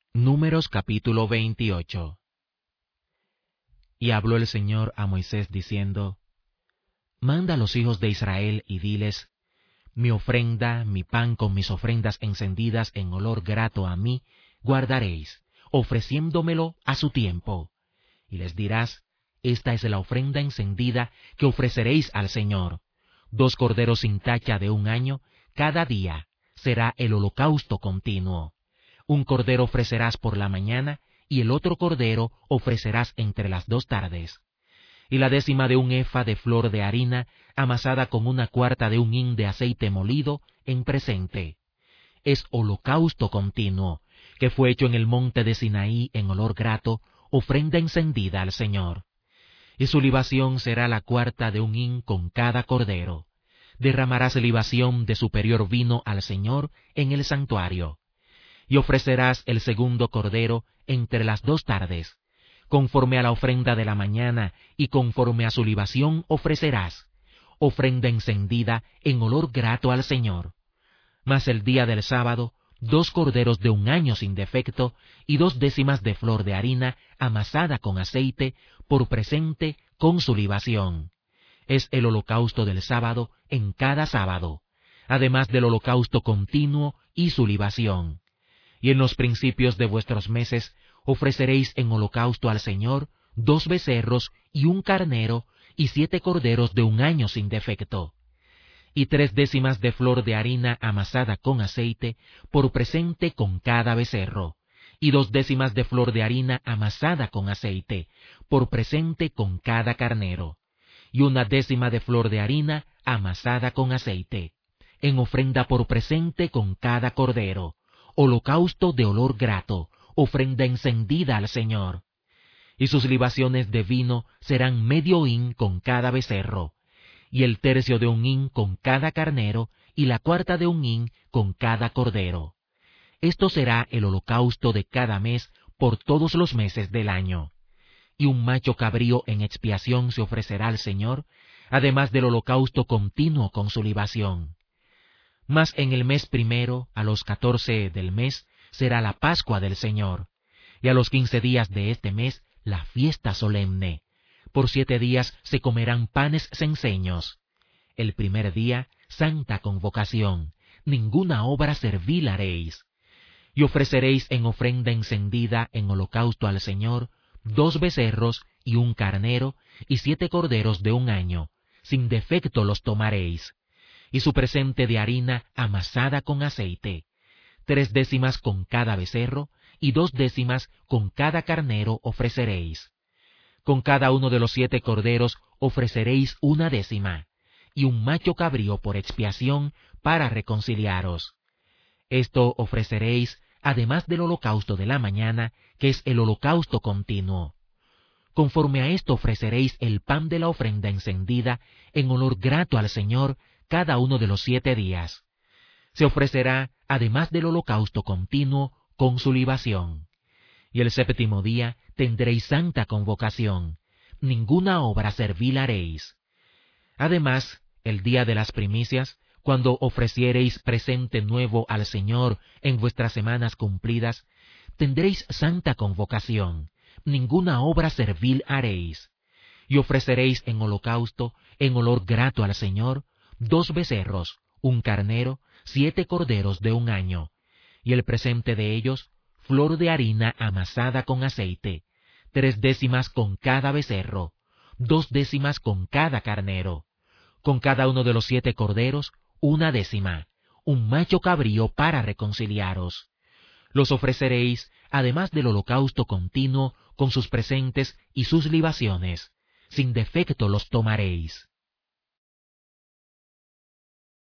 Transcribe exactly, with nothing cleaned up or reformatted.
Números capítulo veintiocho. Y habló el Señor a Moisés diciendo, Manda a los hijos de Israel y diles, mi ofrenda, mi pan con mis ofrendas encendidas en olor grato a mí, guardaréis, ofreciéndomelo a su tiempo. Y les dirás, esta es la ofrenda encendida que ofreceréis al Señor. Dos corderos sin tacha de un año, cada día será el holocausto continuo. Un cordero ofrecerás por la mañana, y el otro cordero ofrecerás entre las dos tardes. Y la décima de un efa de flor de harina, amasada con una cuarta de un hin de aceite molido, en presente. Es holocausto continuo, que fue hecho en el monte de Sinaí en olor grato, ofrenda encendida al Señor. Y su libación será la cuarta de un hin con cada cordero. Derramarás libación de superior vino al Señor en el santuario. Y ofrecerás el segundo cordero entre las dos tardes. Conforme a la ofrenda de la mañana y conforme a su libación ofrecerás, ofrenda encendida en olor grato al Señor. Mas el día del sábado, dos corderos de un año sin defecto y dos décimas de flor de harina amasada con aceite, por presente con su libación. Es el holocausto del sábado en cada sábado, además del holocausto continuo y su libación. Y en los principios de vuestros meses ofreceréis en holocausto al Señor dos becerros y un carnero y siete corderos de un año sin defecto. Y tres décimas de flor de harina amasada con aceite, por presente con cada becerro, y dos décimas de flor de harina amasada con aceite, por presente con cada carnero, y una décima de flor de harina amasada con aceite, en ofrenda por presente con cada cordero, holocausto de olor grato, ofrenda encendida al Señor. Y sus libaciones de vino serán medio hin con cada becerro, y el tercio de un hin con cada carnero, y la cuarta de un hin con cada cordero. Esto será el holocausto de cada mes por todos los meses del año. Y un macho cabrío en expiación se ofrecerá al Señor, además del holocausto continuo con su libación. Mas en el mes primero, a los catorce del mes, será la Pascua del Señor, y a los quince días de este mes, la fiesta solemne. Por siete días se comerán panes cenceños. El primer día, santa convocación, ninguna obra servil haréis. Y ofreceréis en ofrenda encendida en holocausto al Señor, dos becerros y un carnero, y siete corderos de un año, sin defecto los tomaréis. Y su presente de harina amasada con aceite, tres décimas con cada becerro, y dos décimas con cada carnero ofreceréis. Con cada uno de los siete corderos ofreceréis una décima, y un macho cabrío por expiación para reconciliaros. Esto ofreceréis además del holocausto de la mañana, que es el holocausto continuo. Conforme a esto ofreceréis el pan de la ofrenda encendida en olor grato al Señor cada uno de los siete días. Se ofrecerá además del holocausto continuo con su libación. Y el séptimo día tendréis santa convocación, ninguna obra servil haréis. Además, el día de las primicias, cuando ofreciereis presente nuevo al Señor en vuestras semanas cumplidas, tendréis santa convocación, ninguna obra servil haréis. Y ofreceréis en holocausto, en olor grato al Señor, dos becerros, un carnero, siete corderos de un año, y el presente de ellos, flor de harina amasada con aceite, tres décimas con cada becerro, dos décimas con cada carnero, con cada uno de los siete corderos, una décima, un macho cabrío para reconciliaros. Los ofreceréis, además del holocausto continuo, con sus presentes y sus libaciones, sin defecto los tomaréis.